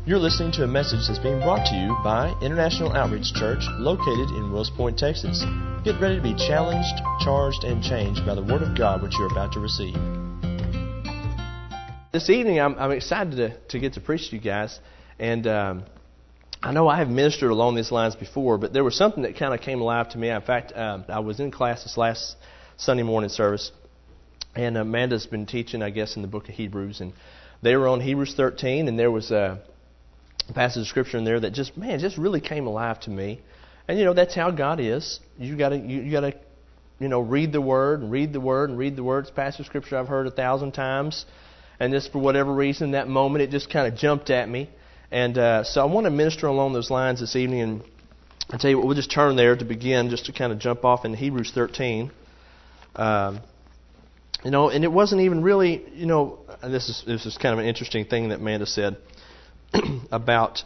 You're listening to a message that's being brought to you by International Outreach Church, located in Wills Point, Texas. Get ready to be challenged, charged, and changed by the Word of God which you're about to receive. This evening, I'm excited to get to preach to you guys. And I know I have ministered along these lines before, but there was something that kind of came alive to me. In fact, I was in class this last Sunday morning service, and Amanda's been teaching, I guess, in the book of Hebrews. And they were on Hebrews 13, and there was a passage of scripture in there that just really came alive to me. And that's how God is. You gotta read the word and read the word and read the word. It's a passage of scripture I've heard 1,000 times, and just for whatever reason, that moment it just kind of jumped at me. And so I want to minister along those lines this evening. And I tell you what, we'll just turn there to begin, just to kind of jump off in Hebrews 13. And it wasn't even really, this is kind of an interesting thing that Amanda said about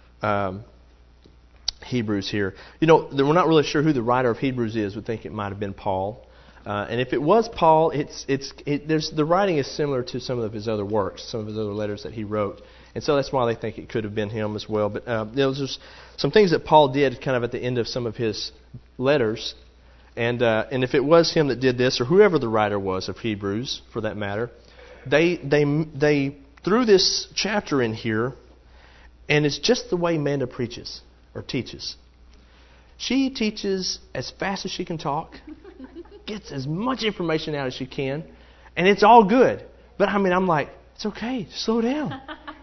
Hebrews here. We're not really sure who the writer of Hebrews is. We think it might have been Paul. And if it was Paul, the writing is similar to some of his other works, some of his other letters that he wrote. And so that's why they think it could have been him as well. But there's just some things that Paul did kind of at the end of some of his letters. And if it was him that did this, or whoever the writer was of Hebrews, for that matter, they threw this chapter in here. And it's just the way Amanda preaches or teaches. She teaches as fast as she can talk, gets as much information out as she can, and it's all good. But I'm like, it's okay, slow down.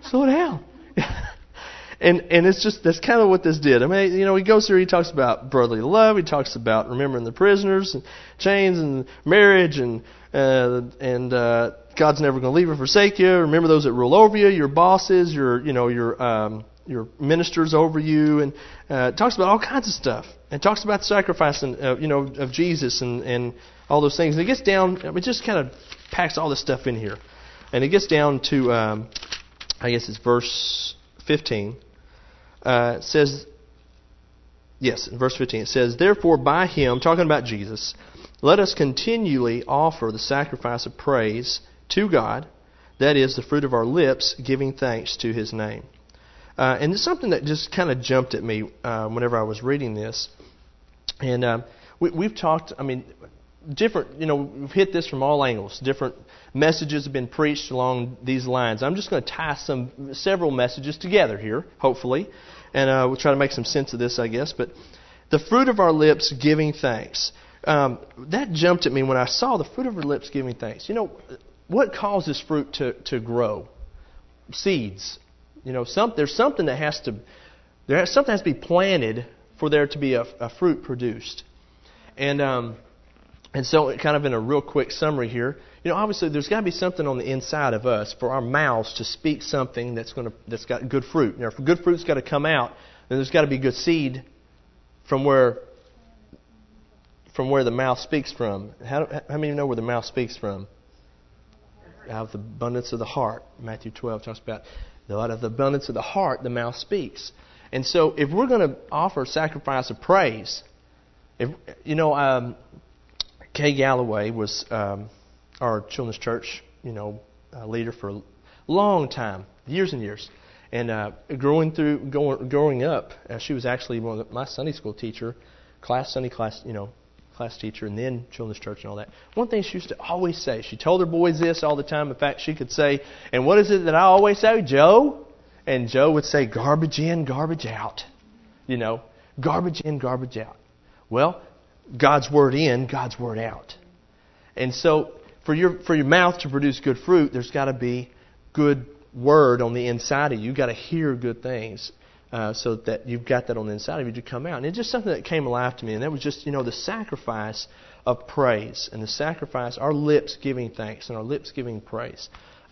And it's just, that's kind of what this did. He goes through, he talks about brotherly love, he talks about remembering the prisoners, and chains, and marriage, and God's never going to leave or forsake you. Remember those that rule over you, your bosses, your ministers over you, and talks about all kinds of stuff. And talks about the sacrifice of Jesus and all those things. And it gets down, it just kind of packs all this stuff in here. And it gets down to, I guess it's verse 15. It says, yes, in verse 15 it says, "Therefore by Him," talking about Jesus, "let us continually offer the sacrifice of praise to God, that is, the fruit of our lips, giving thanks to His name." And it's something that just kind of jumped at me whenever I was reading this. And we've talked, different, we've hit this from all angles. Different messages have been preached along these lines. I'm just going to tie several messages together here, hopefully. And we'll try to make some sense of this, I guess. But the fruit of our lips, giving thanks. That jumped at me when I saw the fruit of our lips, giving thanks. What causes fruit to grow? Seeds. There's something that has to be planted for there to be a fruit produced. And so kind of in a real quick summary here, obviously there's got to be something on the inside of us for our mouths to speak something that's got good fruit. If good fruit's got to come out, then there's got to be good seed from where the mouth speaks from. How many of you know where the mouth speaks from? Out of the abundance of the heart. Matthew 12 talks about, out of the abundance of the heart, the mouth speaks. And so if we're going to offer sacrifice of praise, Kay Galloway was our children's church, leader for a long time, years and years. And growing up, she was actually my Sunday school teacher, Sunday class teacher, and then children's church and all that. One thing she used to always say, she told her boys this all the time. In fact, she could say, "And what is it that I always say, Joe?" And Joe would say, "Garbage in, garbage out." Garbage in, garbage out. Well, God's word in, God's word out. And so for your mouth to produce good fruit, there's got to be good word on the inside of you. You've got to hear good things. So that you've got that on the inside of you to come out. And it's just something that came alive to me. And that was just, the sacrifice of praise. And the sacrifice, our lips giving thanks and our lips giving praise.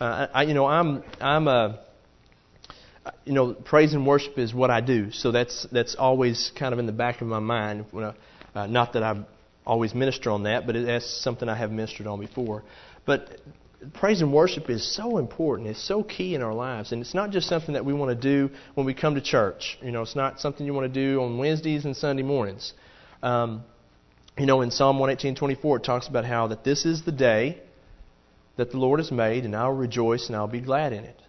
Praise and worship is what I do. So that's always kind of in the back of my mind. Not that I always minister on that, but that's something I have ministered on before. But praise and worship is so important. It's so key in our lives. And it's not just something that we want to do when we come to church. It's not something you want to do on Wednesdays and Sunday mornings. In Psalm 118:24, it talks about how that this is the day that the Lord has made, and I'll rejoice and I'll be glad in it.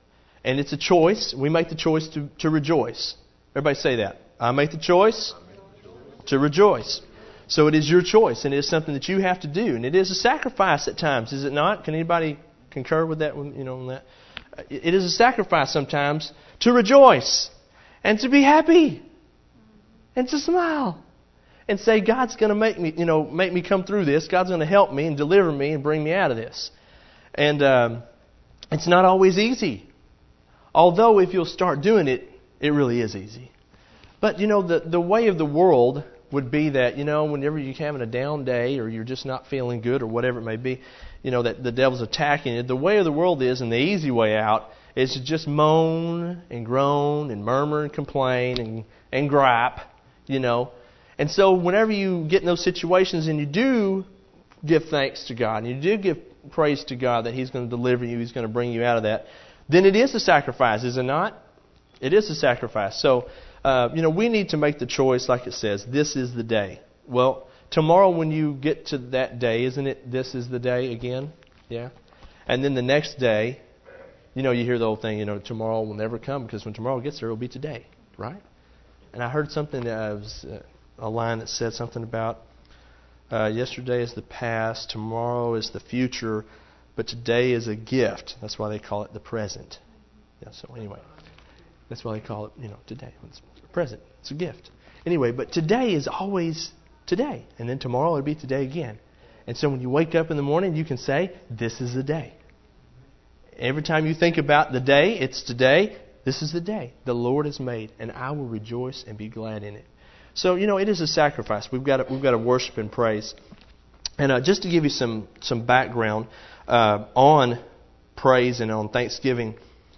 And it's a choice. We make the choice to rejoice. Everybody say that. I make the choice to rejoice. So it is your choice, and it is something that you have to do. And it is a sacrifice at times, is it not? Can anybody concur with that? On that? It is a sacrifice sometimes to rejoice and to be happy and to smile and say, God's going to make me come through this. God's going to help me and deliver me and bring me out of this. And it's not always easy. Although if you'll start doing it, it really is easy. But, the way of the world would be that, whenever you're having a down day or you're just not feeling good or whatever it may be, that the devil's attacking you. The way of the world is, and the easy way out, is to just moan and groan and murmur and complain and gripe, And so whenever you get in those situations and you do give thanks to God and you do give praise to God that He's going to deliver you, He's going to bring you out of that, then it is a sacrifice, is it not? It is a sacrifice. So, we need to make the choice, like it says, this is the day. Well, tomorrow when you get to that day, isn't it, this is the day again? Yeah. And then the next day, you hear the old thing, tomorrow will never come because when tomorrow gets there, it will be today, right? And I heard something, a line that said something about yesterday is the past, tomorrow is the future, but today is a gift. That's why they call it the present. Yeah. So anyway, that's why they call it, today. It's present. It's a gift. Anyway, but today is always today. And then tomorrow it'll be today again. And so when you wake up in the morning, you can say, this is the day. Every time you think about the day, it's today. This is the day the Lord has made, and I will rejoice and be glad in it. So, it is a sacrifice. We've got to worship and praise. And just to give you some background on praise and on Thanksgiving,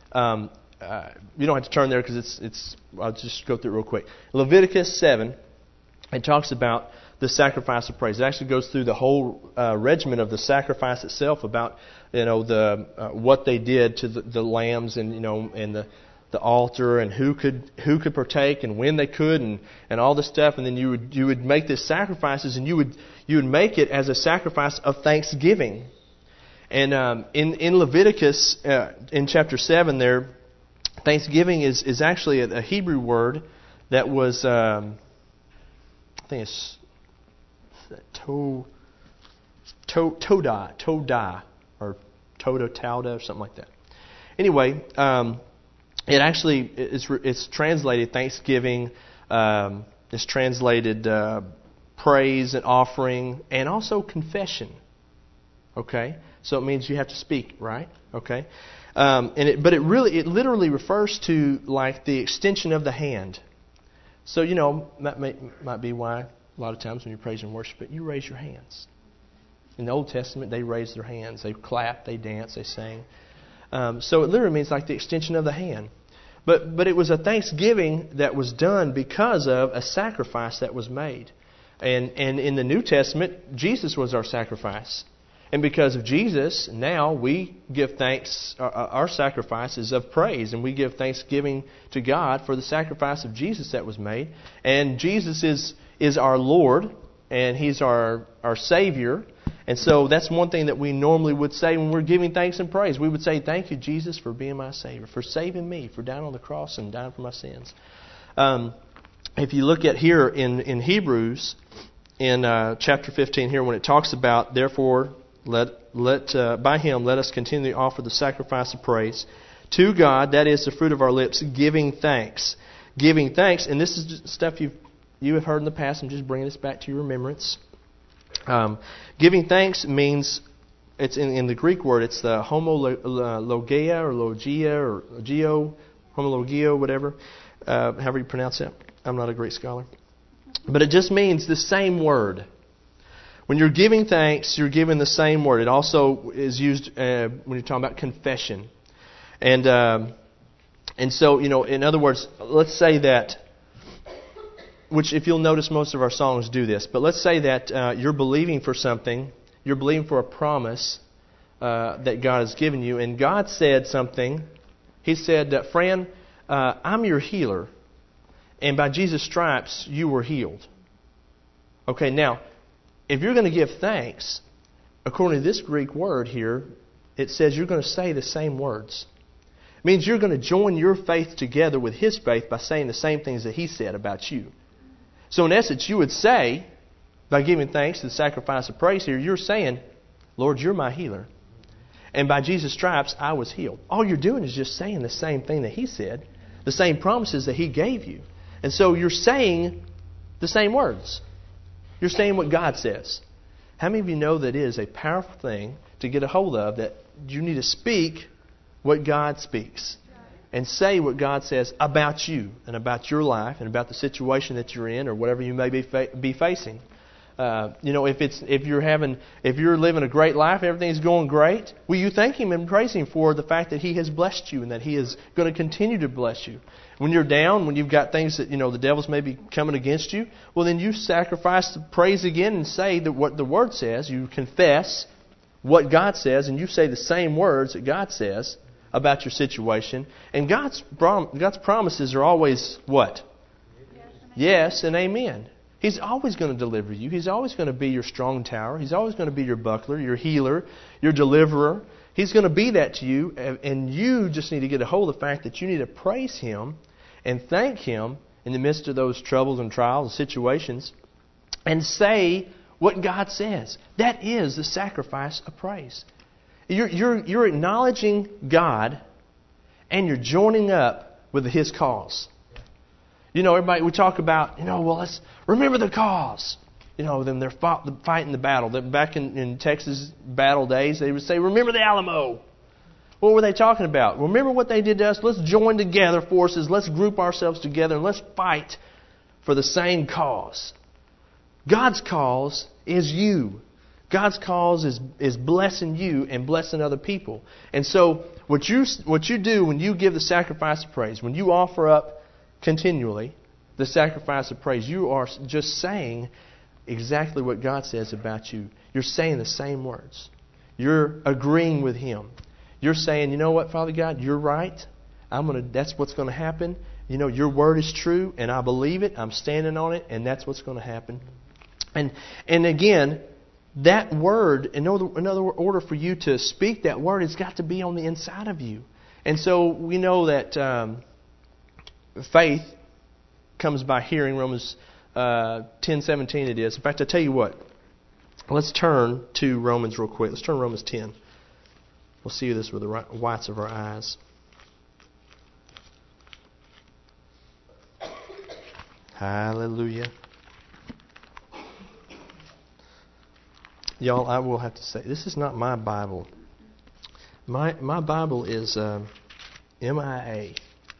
you don't have to turn there because it's. I'll just go through it real quick. Leviticus 7, it talks about the sacrifice of praise. It actually goes through the whole regimen of the sacrifice itself, about what they did to the lambs and and the altar and who could partake and when they could and all this stuff. And then you would make these sacrifices, and you would make it as a sacrifice of thanksgiving. And in Leviticus in chapter 7 there, thanksgiving is actually a Hebrew word that was, I think it's todah, or tauda, or something like that. Anyway, it actually it's translated thanksgiving. It's translated praise and offering, and also confession. Okay, so it means you have to speak, right? Okay. But it literally refers to like the extension of the hand. So that might be why a lot of times when you praise and worship it, you raise your hands. In the Old Testament, they raised their hands, they clapped, they danced, they sang. So it literally means like the extension of the hand. But it was a thanksgiving that was done because of a sacrifice that was made. And in the New Testament, Jesus was our sacrifice. And because of Jesus, now we give thanks, our sacrifices of praise, and we give thanksgiving to God for the sacrifice of Jesus that was made. And Jesus is our Lord, and He's our Savior. And so that's one thing that we normally would say when we're giving thanks and praise. We would say, thank you, Jesus, for being my Savior, for saving me, for dying on the cross and dying for my sins. If you look at here in Hebrews, in chapter 15 here, when it talks about, therefore, by Him let us continually offer the sacrifice of praise to God, that is the fruit of our lips, giving thanks. Giving thanks, and this is stuff you have heard in the past. I'm just bringing this back to your remembrance. Giving thanks means, it's in the Greek word, it's the homologia or logia or geo, homologio, whatever, however you pronounce it. I'm not a Greek scholar. But it just means the same word. When you're giving thanks, you're giving the same word. It also is used when you're talking about confession. And so, in other words, let's say that, which if you'll notice most of our songs do this, but let's say that you're believing for something, you're believing for a promise that God has given you, and God said something. He said, Fran, I'm your healer, and by Jesus' stripes you were healed. Okay, now, if you're going to give thanks, according to this Greek word here, it says you're going to say the same words. It means you're going to join your faith together with His faith by saying the same things that He said about you. So in essence, you would say, by giving thanks to the sacrifice of praise here, you're saying, Lord, you're my healer. And by Jesus' stripes, I was healed. All you're doing is just saying the same thing that He said, the same promises that He gave you. And so you're saying the same words. You're saying what God says. How many of you know that it is a powerful thing to get a hold of, that you need to speak what God speaks and say what God says about you and about your life and about the situation that you're in or whatever you may be facing. If you're living a great life, everything's going great, will you thank Him and praise Him for the fact that He has blessed you and that He is going to continue to bless you? When you're down, when you've got things that, the devil's maybe coming against you, well then you sacrifice the praise again and say that what the Word says. You confess what God says and you say the same words that God says about your situation. And God's promises are always what? Yes and amen. He's always going to deliver you. He's always going to be your strong tower. He's always going to be your buckler, your healer, your deliverer. He's going to be that to you, and you just need to get a hold of the fact that you need to praise Him and thank Him in the midst of those troubles and trials and situations and say what God says. That is the sacrifice of praise. You're acknowledging God and you're joining up with His cause. Everybody, we talk about, let's remember the cause. Then they're fighting the battle. Back in Texas battle days, they would say, remember the Alamo. What were they talking about? Remember what they did to us? Let's join together forces. Let's group ourselves together and let's fight for the same cause. God's cause is you. God's cause is blessing you and blessing other people. And so what you do when you give the sacrifice of praise, when you offer up continually the sacrifice of praise, you are just saying exactly what God says about you. You're saying the same words. You're agreeing with Him. You're saying, you know what, Father God, you're right. That's what's going to happen. Your word is true, and I believe it. I'm standing on it, and that's what's going to happen. And again, that word, in order for you to speak that word, it's got to be on the inside of you. And so we know that faith comes by hearing. Romans 10:17 it is. In fact, I tell you what. Let's turn to Romans real quick. Let's turn to Romans 10. We'll see this with the whites of our eyes. Hallelujah. Y'all, I will have to say, this is not my Bible. My Bible is MIA.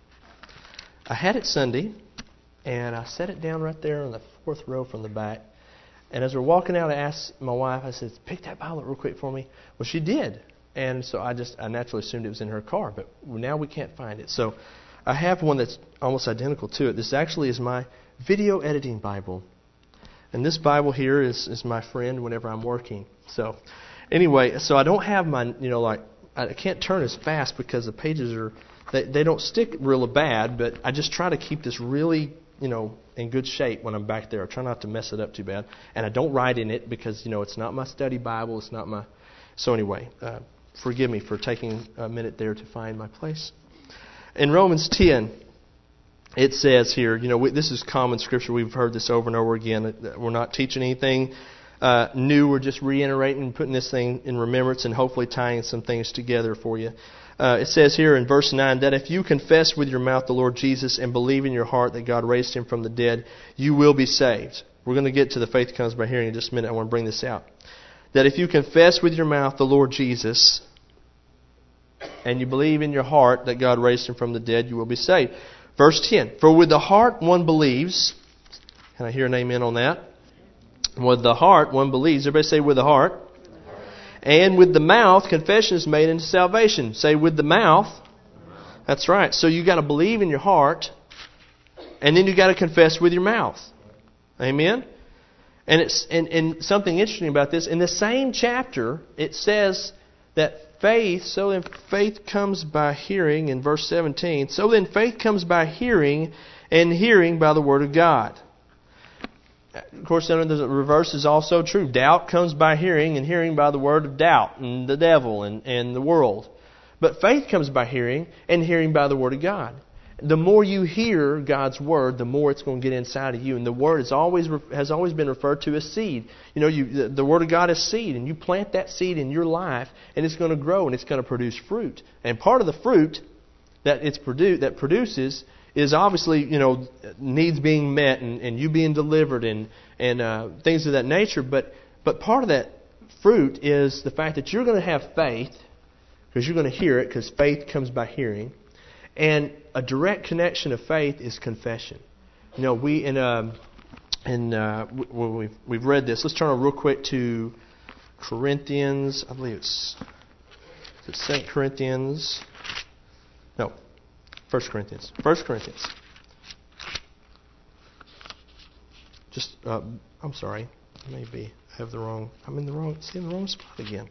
I had it Sunday, and I set it down right there on the fourth row from the back. And as we're walking out, I asked my wife, I said, pick that Bible up real quick for me. Well, she did. And so I naturally assumed it was in her car, but now we can't find it. So I have one that's almost identical to it. This actually is my video editing Bible. And this Bible here is my friend whenever I'm working. So anyway, so I don't have my, I can't turn as fast because the pages they don't stick really bad, but I just try to keep this really, in good shape when I'm back there. I try not to mess it up too bad. And I don't write in it because, it's not my study Bible. It's not my... So anyway, forgive me for taking a minute there to find my place. In Romans 10, it says here, this is common scripture. We've heard this over and over again. We're not teaching anything new. We're just reiterating, putting this thing in remembrance and hopefully tying some things together for you. It says here in verse 9 that if you confess with your mouth the Lord Jesus and believe in your heart that God raised Him from the dead, you will be saved. We're going to get to the faith comes by hearing in just a minute. I want to bring this out. That if you confess with your mouth the Lord Jesus and you believe in your heart that God raised Him from the dead, you will be saved. Verse 10, for with the heart one believes. Can I hear an amen on that? With the heart one believes. Everybody say with the heart. And with the mouth confession is made unto salvation. Say with the mouth. That's right. So you got to believe in your heart, and then you got to confess with your mouth. Amen. And something interesting about this, in the same chapter, it says that so then faith comes by hearing, in verse 17. So then faith comes by hearing, and hearing by the Word of God. Of course, then the reverse is also true. Doubt comes by hearing, and hearing by the word of doubt, and the devil, and the world. But faith comes by hearing, and hearing by the Word of God. The more you hear God's Word, the more it's going to get inside of you. And the Word has always been referred to as seed. The Word of God is seed, and you plant that seed in your life, and it's going to grow, and it's going to produce fruit. And part of the fruit that produces is obviously, needs being met, and you being delivered, and things of that nature. But part of that fruit is the fact that you're going to have faith, because you're going to hear it, because faith comes by hearing. And a direct connection of faith is confession. We've read this. Let's turn real quick to Corinthians. I believe it's 2 Corinthians. No, 1 Corinthians. 1 Corinthians. I'm sorry. Maybe I have I'm in the wrong spot again.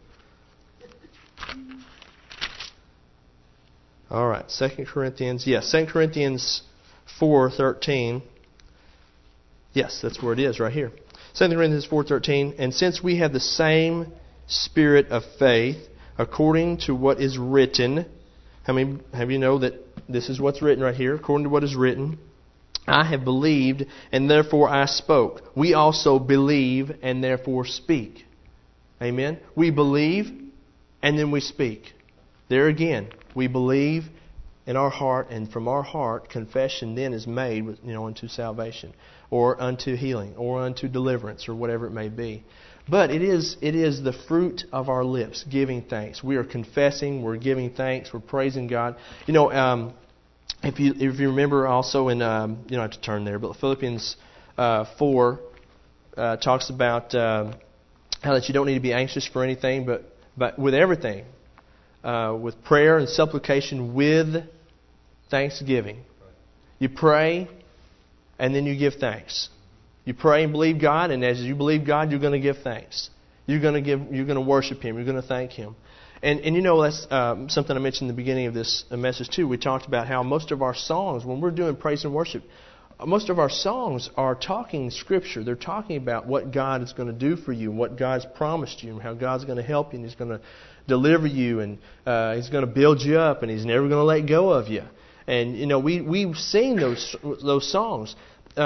All right, 2 Corinthians. Yes, 2 Corinthians 4:13. Yes, that's where it is, right here. 2 Corinthians 4:13. And since we have the same spirit of faith, according to what is written. How many have you know that this is what's written right here? According to what is written, I have believed, and therefore I spoke. We also believe, and therefore speak. Amen? We believe, and then we speak. There again, we believe in our heart, and from our heart, confession then is made, unto salvation, or unto healing, or unto deliverance, or whatever it may be. But it is the fruit of our lips, giving thanks. We are confessing, we're giving thanks, we're praising God. If you remember also in, you don't have to turn there, but Philippians 4 talks about how that you don't need to be anxious for anything, but with everything. With prayer and supplication with thanksgiving. You pray and then you give thanks. You pray and believe God, and as you believe God, you're going to give thanks. You're going to worship Him. You're going to thank Him. And that's something I mentioned in the beginning of this message too. We talked about how most of our songs, when we're doing praise and worship, most of our songs are talking Scripture. They're talking about what God is going to do for you, and what God's promised you, and how God's going to help you, and He's going to deliver you, and He's going to build you up, and He's never going to let go of you. And we sing those songs.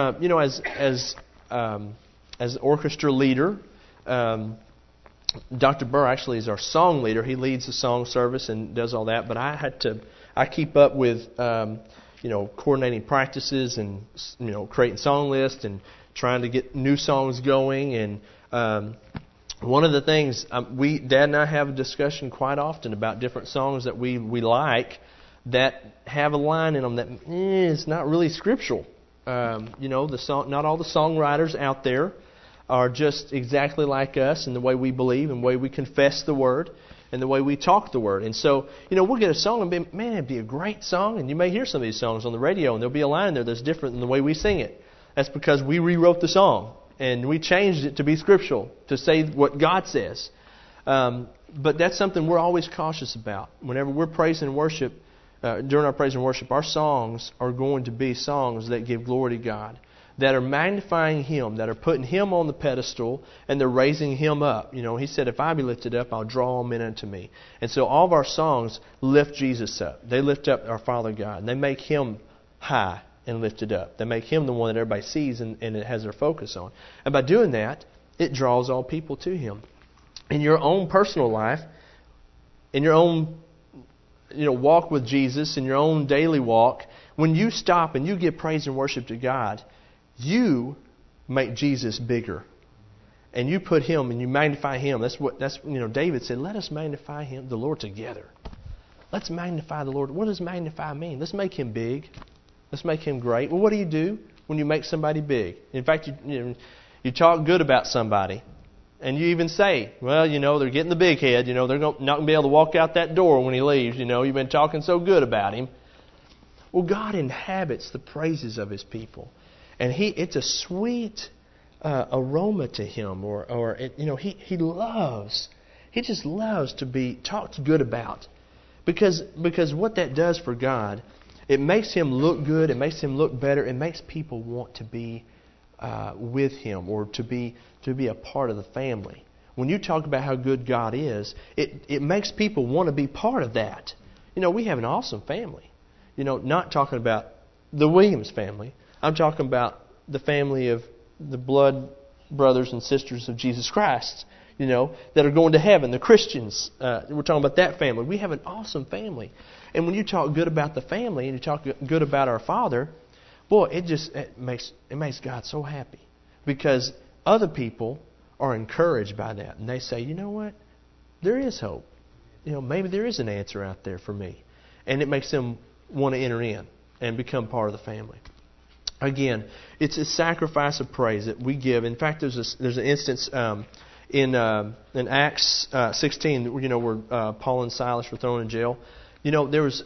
As orchestra leader, Dr. Burr actually is our song leader. He leads the song service and does all that. But I keep up with coordinating practices and creating song lists and trying to get new songs going. And one of the things Dad and I have a discussion quite often about different songs that we like that have a line in them that is not really scriptural. Not all the songwriters out there are just exactly like us in the way we believe and the way we confess the Word and the way we talk the Word. And so, we'll get a song and it'd be a great song. And you may hear some of these songs on the radio and there'll be a line in there that's different than the way we sing it. That's because we rewrote the song and we changed it to be scriptural, to say what God says. But that's something we're always cautious about. Whenever we're praising and worship, during our praise and worship, our songs are going to be songs that give glory to God, that are magnifying Him, that are putting Him on the pedestal, and they're raising Him up. He said, if I be lifted up, I'll draw all men unto me. And so all of our songs lift Jesus up. They lift up our Father God, and they make Him high and lifted up. They make Him the one that everybody sees and it has their focus on. And by doing that, it draws all people to Him. In your own personal life, in your own walk with Jesus, in your own daily walk, when you stop and you give praise and worship to God, you make Jesus bigger. And you put Him and you magnify Him. That's David said, let us magnify Him, the Lord, together. Let's magnify the Lord. What does magnify mean? Let's make Him big. Let's make Him great. Well, what do you do when you make somebody big? In fact, you talk good about somebody. And you even say, well, they're getting the big head. They're not going to be able to walk out that door when He leaves. You've been talking so good about Him. Well, God inhabits the praises of His people. And it's a sweet aroma to Him. He just loves to be talked good about. Because what that does for God, it makes Him look good. It makes Him look better. It makes people want to be with Him, or to be a part of the family. When you talk about how good God is, it makes people want to be part of that. we have an awesome family. Not talking about the Williams family. I'm talking about the family of the blood brothers and sisters of Jesus Christ, that are going to heaven, the Christians. We're talking about that family. We have an awesome family. And when you talk good about the family and you talk good about our Father, boy, it makes God so happy. Because other people are encouraged by that. And they say, you know what? There is hope. Maybe there is an answer out there for me. And it makes them want to enter in and become part of the family. Again, it's a sacrifice of praise that we give. In fact, there's an instance in Acts 16, where Paul and Silas were thrown in jail. There's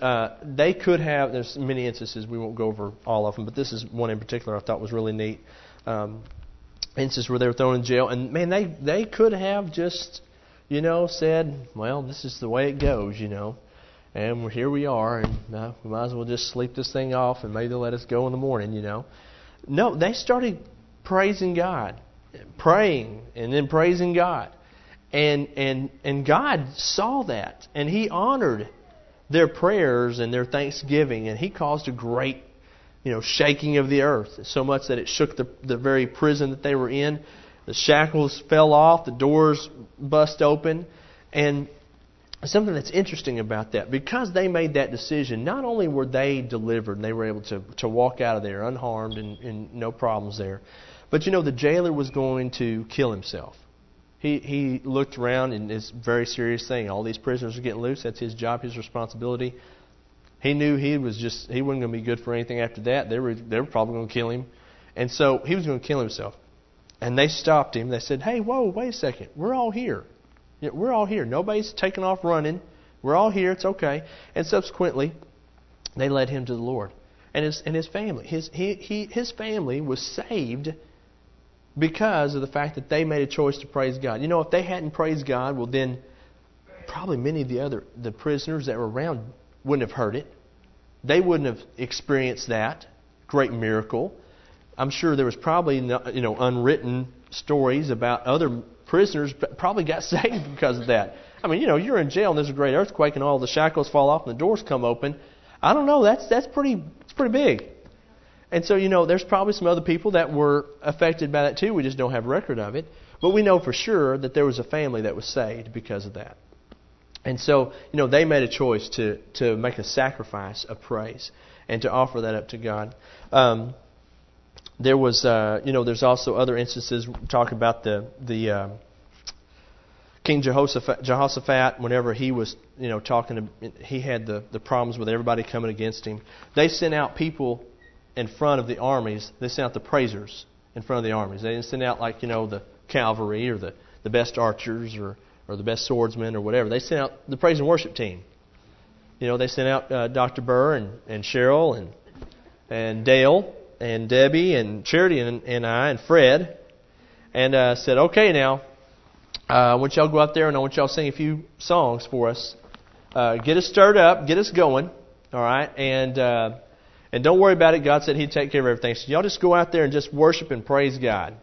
many instances. We won't go over all of them, but this is one in particular I thought was really neat. Instance where they were thrown in jail, and man, they could have just, said, well, this is the way it goes, and here we are, and we might as well just sleep this thing off, and maybe they'll let us go in the morning, No, they started praising God, praying, and then praising God, and God saw that, and He honored their prayers and their thanksgiving, and He caused a great, shaking of the earth, so much that it shook the very prison that they were in. The shackles fell off, the doors bust open, and something that's interesting about that, because they made that decision, not only were they delivered and they were able to walk out of there unharmed and no problems there, but the jailer was going to kill himself. He looked around, and it's a very serious thing. All these prisoners are getting loose. That's his job, his responsibility. He knew he wasn't going to be good for anything after that. They were probably going to kill him. And so he was going to kill himself. And they stopped him. They said, hey, whoa, wait a second. We're all here. We're all here. Nobody's taken off running. We're all here. It's okay. And subsequently, they led him to the Lord. And his family. His family was saved because of the fact that they made a choice to praise God. If they hadn't praised God, well then probably many of the prisoners that were around wouldn't have heard it. They wouldn't have experienced that great miracle. I'm sure there was probably unwritten stories about other prisoners probably got saved because of that. I mean, you're in jail and there's a great earthquake and all the shackles fall off and the doors come open. I don't know. It's pretty big. And so, there's probably some other people that were affected by that too. We just don't have record of it. But we know for sure that there was a family that was saved because of that. And so, they made a choice to make a sacrifice of praise and to offer that up to God. There was, there's also other instances talk about the King Jehoshaphat. Whenever he was, he had the problems with everybody coming against him. They sent out people in front of the armies. They sent out the praisers in front of the armies. They didn't send out the cavalry or the best archers or the best swordsmen or whatever. They sent out the praise and worship team. They sent out Dr. Burr and Cheryl and Dale and Debbie and Charity and I and Fred, and said, okay, now I want y'all to go out there and I want y'all to sing a few songs for us. Get us stirred up, get us going, all right? And don't worry about it. God said He'd take care of everything. So y'all just go out there and just worship and praise God.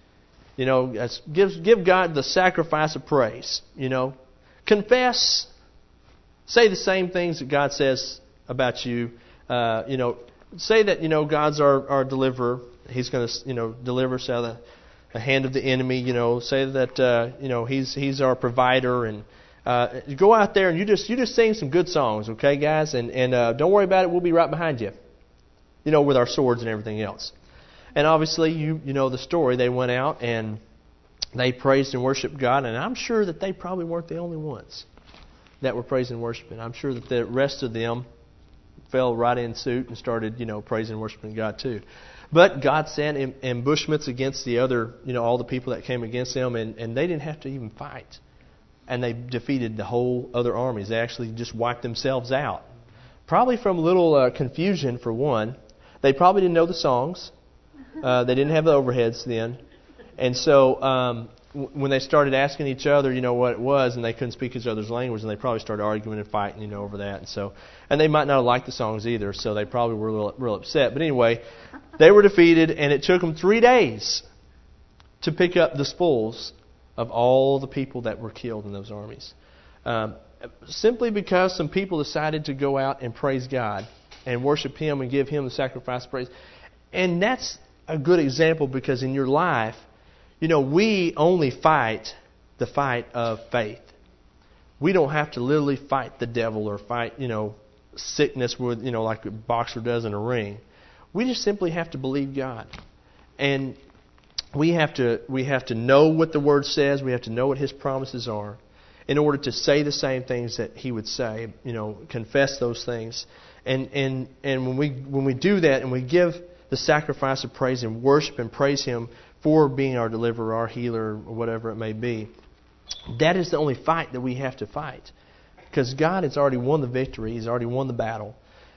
Give God the sacrifice of praise. Confess. Say the same things that God says about you. Say that God's our deliverer. He's going to deliver us out of the hand of the enemy. Say that He's our provider, and go out there and you just sing some good songs, okay, guys? And don't worry about it. We'll be right behind you. With our swords and everything else. And obviously, you know the story. They went out and they praised and worshiped God. And I'm sure that they probably weren't the only ones that were praising and worshiping. I'm sure that the rest of them fell right in suit and started, praising and worshiping God too. But God sent ambushments against the other, all the people that came against them. And they didn't have to even fight. And they defeated the whole other armies. They actually just wiped themselves out. Probably from a little confusion, for one. They probably didn't know the songs. They didn't have the overheads then. And so when they started asking each other, what it was, and they couldn't speak each other's language, and they probably started arguing and fighting, over that. And they might not have liked the songs either, so they probably were real upset. But anyway, they were defeated, and it took them 3 days to pick up the spoils of all the people that were killed in those armies. simply because some people decided to go out and praise God and worship Him and give Him the sacrifice of praise. And that's a good example because in your life, we only fight the fight of faith. We don't have to literally fight the devil or fight, sickness with, like a boxer does in a ring. We just simply have to believe God. And we have to know what the Word says. We have to know what His promises are in order to say the same things that He would say, confess those things. And when we do that and we give the sacrifice of praise and worship and praise Him for being our deliverer, our healer, or whatever it may be, that is the only fight that we have to fight. Because God has already won the victory. He's already won the battle.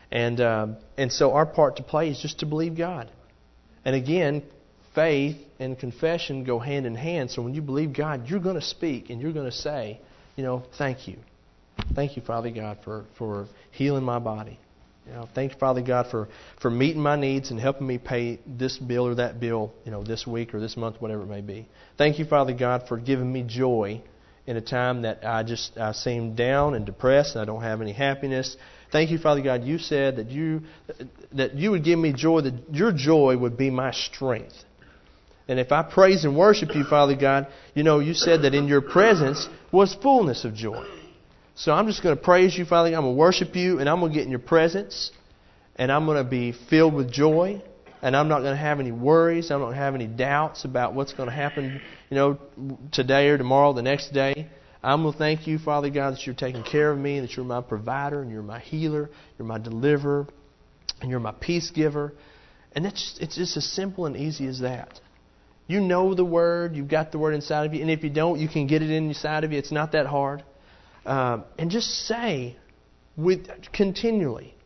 And so our part to play is just to believe God. And again, faith and confession go hand in hand. So when you believe God, you're going to speak and you're going to say, thank you. Thank you, Father God, for healing my body. Thank you, Father God, for meeting my needs and helping me pay this bill or that bill, this week or this month, whatever it may be. Thank you, Father God, for giving me joy in a time that I seem down and depressed and I don't have any happiness. Thank you, Father God, you said that you would give me joy, that your joy would be my strength. And if I praise and worship you, Father God, you said that in your presence was fullness of joy. So I'm just going to praise you, Father God. I'm going to worship you, and I'm going to get in your presence, and I'm going to be filled with joy, and I'm not going to have any worries. I'm not going to have any doubts about what's going to happen, today or tomorrow, the next day. I'm going to thank you, Father God, that you're taking care of me, and that you're my provider, and you're my healer, you're my deliverer, and you're my peace giver. And it's just as simple and easy as that. You know the Word. You've got the Word inside of you. And if you don't, you can get it inside of you. It's not that hard. And just say continually.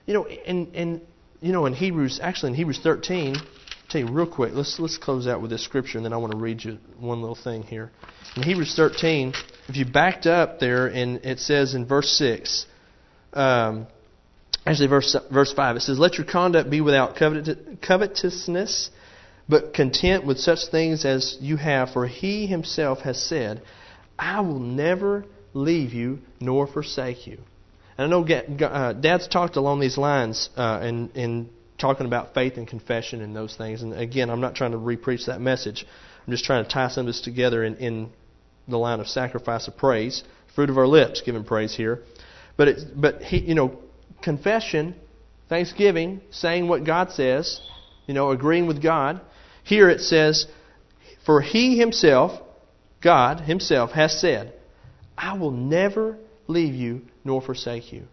In Hebrews 13, I'll tell you real quick, let's close out with this scripture, and then I want to read you one little thing here. In Hebrews 13, if you backed up there, and it says in verse 6, verse 5, it says, "Let your conduct be without covetousness, but content with such things as you have, for He Himself has said, I will never leave you nor forsake you." And I know Dad's talked along these lines in talking about faith and confession and those things. And again, I'm not trying to re-preach that message. I'm just trying to tie some of this together in the line of sacrifice of praise, fruit of our lips, giving praise here. But confession, thanksgiving, saying what God says, agreeing with God. Here it says, for He Himself, God Himself, has said, I will never leave you nor forsake you.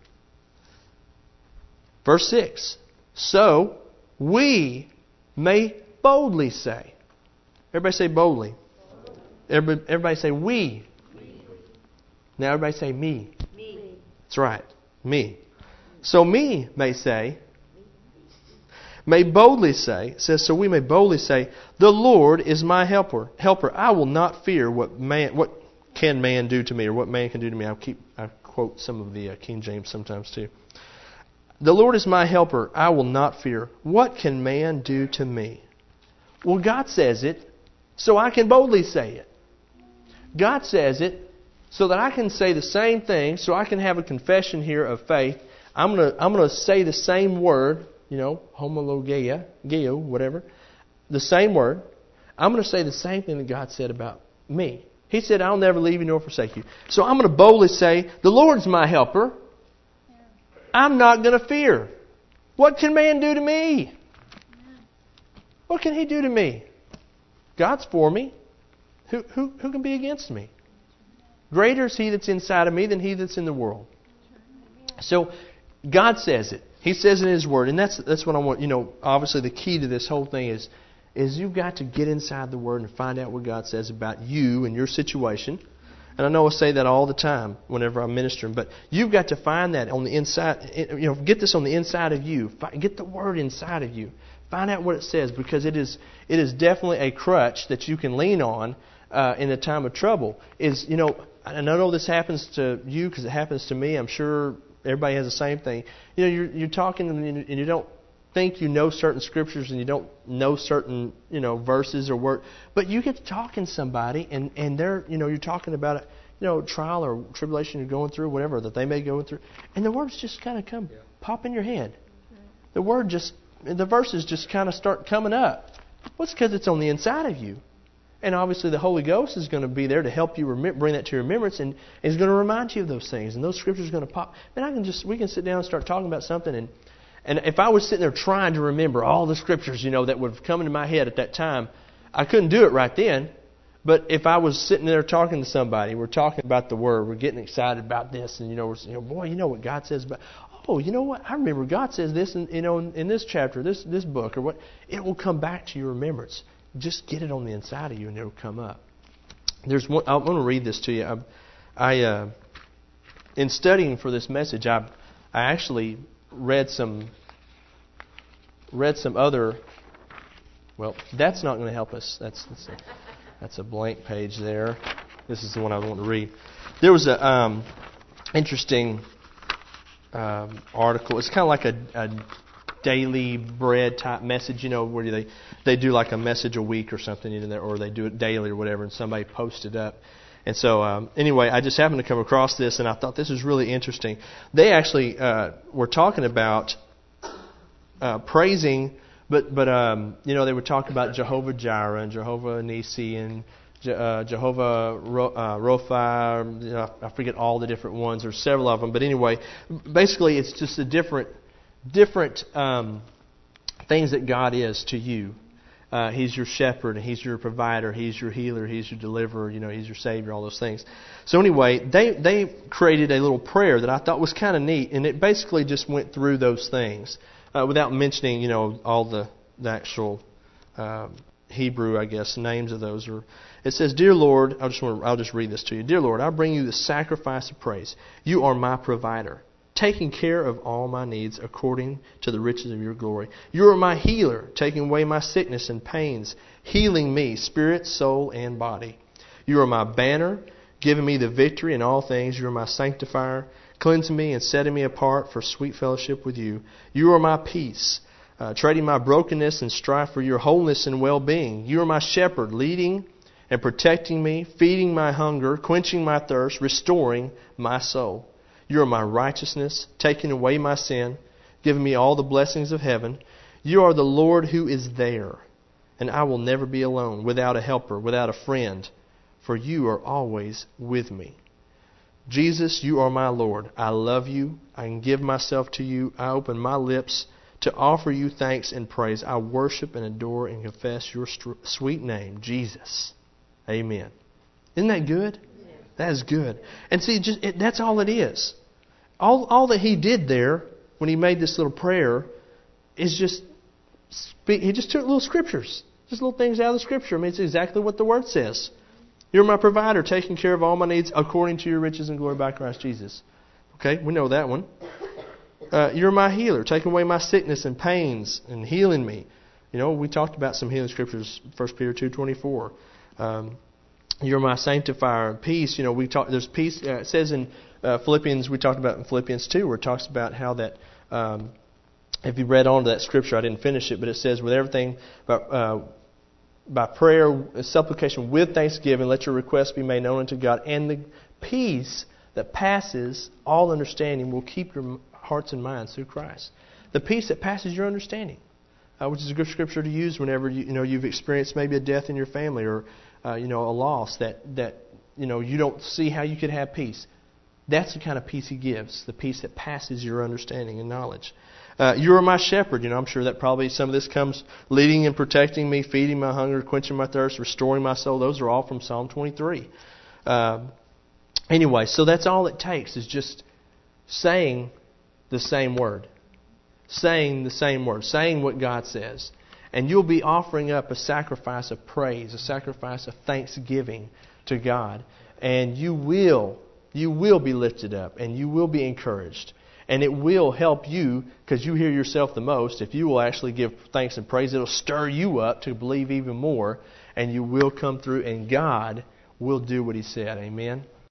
Verse 6. So we may boldly say. Everybody say boldly. Everybody say we. Now everybody say me. That's right. Me. So me may say, may boldly say, it says, so we may boldly say, the Lord is my helper. I will not fear what can man do to me, or what man can do to me. I quote some of the King James sometimes too. The Lord is my helper. I will not fear. What can man do to me? Well, God says it, so I can boldly say it. God says it, so that I can say the same thing, so I can have a confession here of faith. I'm going to say the same word, homologia, geo, whatever, the same word. I'm going to say the same thing that God said about me. He said, I'll never leave you nor forsake you. So I'm going to boldly say, the Lord's my helper. I'm not going to fear. What can man do to me? What can he do to me? God's for me. Who can be against me? Greater is He that's inside of me than he that's in the world. So God says it. He says it in His Word. And that's what I want. Obviously the key to this whole thing is you've got to get inside the Word and find out what God says about you and your situation. And I know I say that all the time whenever I'm ministering, but you've got to find that on the inside. Get this on the inside of you. Get the Word inside of you. Find out what it says, because it is definitely a crutch that you can lean on in a time of trouble. And I know this happens to you because it happens to me. I'm sure everybody has the same thing. You're talking and you don't think you know certain scriptures and you don't know certain verses or words, but you get to talking to somebody and they're you're talking about trial or tribulation you're going through, whatever that they may go through, and the words just kind of come pop in your head. The verses just kind of start coming up. Well, it's because it's on the inside of you. And obviously the Holy Ghost is going to be there to help you bring that to your remembrance, and is going to remind you of those things. And those scriptures are going to pop. And we can sit down and start talking about something. And if I was sitting there trying to remember all the scriptures, that would have come into my head at that time, I couldn't do it right then. But if I was sitting there talking to somebody, we're talking about the Word, we're getting excited about this, and boy, you know what God says about. Oh, you know what? I remember God says this, in this chapter, this book, or what. It will come back to your remembrance. Just get it on the inside of you, and it will come up. There's one. I'm going to read this to you. I in studying for this message, I actually read some other. Well, that's not going to help us. That's a blank page there. This is the one I want to read. There was a interesting article. It's kind of like a daily bread type message, where they do like a message a week or something, or they do it daily or whatever, and somebody posted up. And so anyway, I just happened to come across this, and I thought this was really interesting. They actually were talking about praising, but they were talking about Jehovah Jireh and Jehovah Nisi and Jehovah Rapha. I forget all the different ones. There's several of them, but anyway, basically it's just a different things that God is to you. He's your shepherd, He's your provider, He's your healer, He's your deliverer, He's your Savior, all those things. So anyway, they created a little prayer that I thought was kind of neat, and it basically just went through those things without mentioning, all the actual Hebrew, I guess, names of those. It says, "Dear Lord," I'll just read this to you. "Dear Lord, I bring you the sacrifice of praise. You are my provider, taking care of all my needs according to the riches of your glory. You are my healer, taking away my sickness and pains, healing me, spirit, soul, and body. You are my banner, giving me the victory in all things. You are my sanctifier, cleansing me and setting me apart for sweet fellowship with you. You are my peace, trading my brokenness and strife for your wholeness and well-being. You are my shepherd, leading and protecting me, feeding my hunger, quenching my thirst, restoring my soul. You are my righteousness, taking away my sin, giving me all the blessings of heaven. You are the Lord who is there, and I will never be alone, without a helper, without a friend, for you are always with me. Jesus, you are my Lord. I love you. I can give myself to you. I open my lips to offer you thanks and praise. I worship and adore and confess your sweet name, Jesus. Amen." Isn't that good? That is good. And see, that's all it is. All that he did there when he made this little prayer is he just took little scriptures, just little things out of the Scripture. I mean, it's exactly what the Word says. You're my provider, taking care of all my needs according to your riches and glory by Christ Jesus. Okay, we know that one. You're my healer, taking away my sickness and pains and healing me. We talked about some healing scriptures, 1 Peter 2:24. You're my sanctifier, peace. There's peace. It says in Philippians, we talked about in Philippians 2, where it talks about how that, if you read on to that scripture, I didn't finish it, but it says, with everything, by prayer, supplication, with thanksgiving, let your requests be made known unto God, and the peace that passes all understanding will keep your hearts and minds through Christ. The peace that passes your understanding, which is a good scripture to use whenever you've experienced maybe a death in your family, or a loss that you don't see how you could have peace. That's the kind of peace He gives, the peace that passes your understanding and knowledge. You are my shepherd. I'm sure that probably some of this comes leading and protecting me, feeding my hunger, quenching my thirst, restoring my soul. Those are all from Psalm 23. Anyway, so that's all it takes, is just saying the same word. Saying the same word. Saying what God says. And you'll be offering up a sacrifice of praise, a sacrifice of thanksgiving to God. And you will be lifted up, and you will be encouraged. And it will help you, because you hear yourself the most. If you will actually give thanks and praise, it'll stir you up to believe even more. And you will come through, and God will do what He said. Amen.